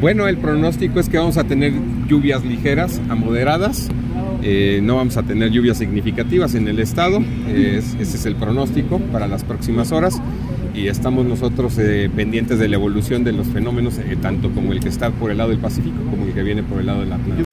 Bueno, el pronóstico es que vamos a tener lluvias ligeras a moderadas. No vamos a tener lluvias significativas en el estado. Ese es el pronóstico para las próximas horas. Y estamos nosotros pendientes de la evolución de los fenómenos, tanto como el que está por el lado del Pacífico como el que viene por el lado del Atlántico.